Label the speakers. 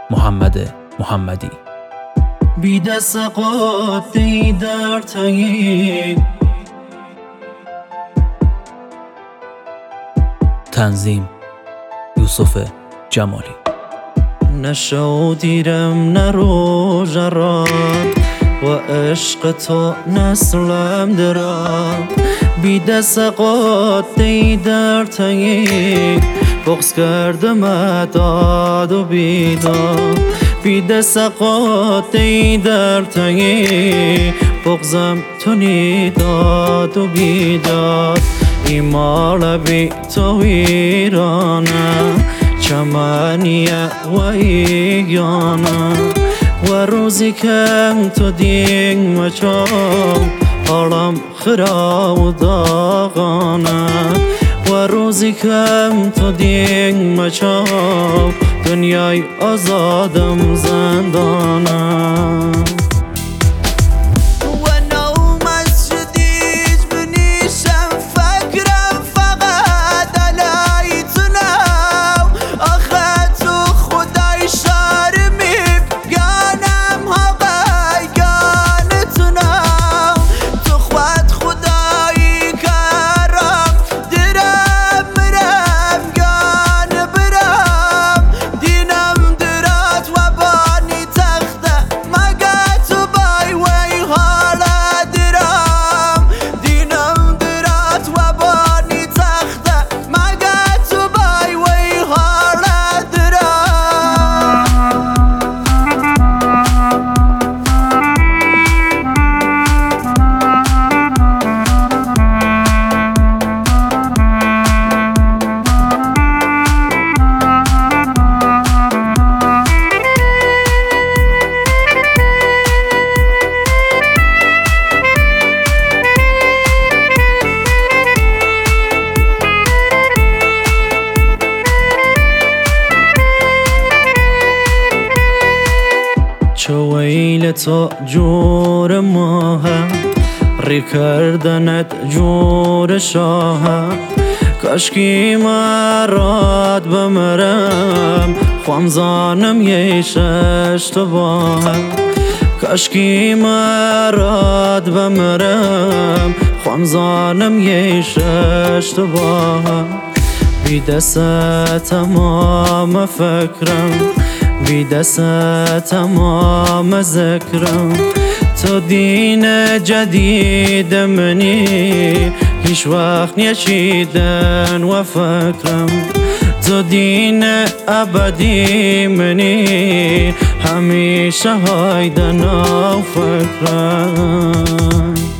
Speaker 1: محمد محمدی.
Speaker 2: بی دست قاطعی در تنگی،
Speaker 1: تنظیم یوسف جمالی.
Speaker 2: نه شو دیرم نه روژ را و عشق تو نسلم درم. بی دست قاطعی در تنگی، بغض کردم داد و بیداد. بی دست قاطعی در تنگی، بغضم تونی داد و بیداد. ایمال بی تو ویرانه، چمانیه و ایگانه. و روزی که تو دینگ مچام، حالم خراب و داغانه. و روزی که تو دینگ مچام، دنیای آزادم زندانه. چو ویل تو جور ماهه، ری کردنت جور شاهه. کاشکی مراد بمرم، خوام زانم یش اشتباهه. کاشکی مراد بمرم، خوام زانم یش اشتباهه. بی دست تمام فکرم، بی دست تمام ذکرم. تو دین جدید منی، هیچ وقت نچیدن و فکرم. تو دین ابدی منی، همیشه هایدن و فکرم.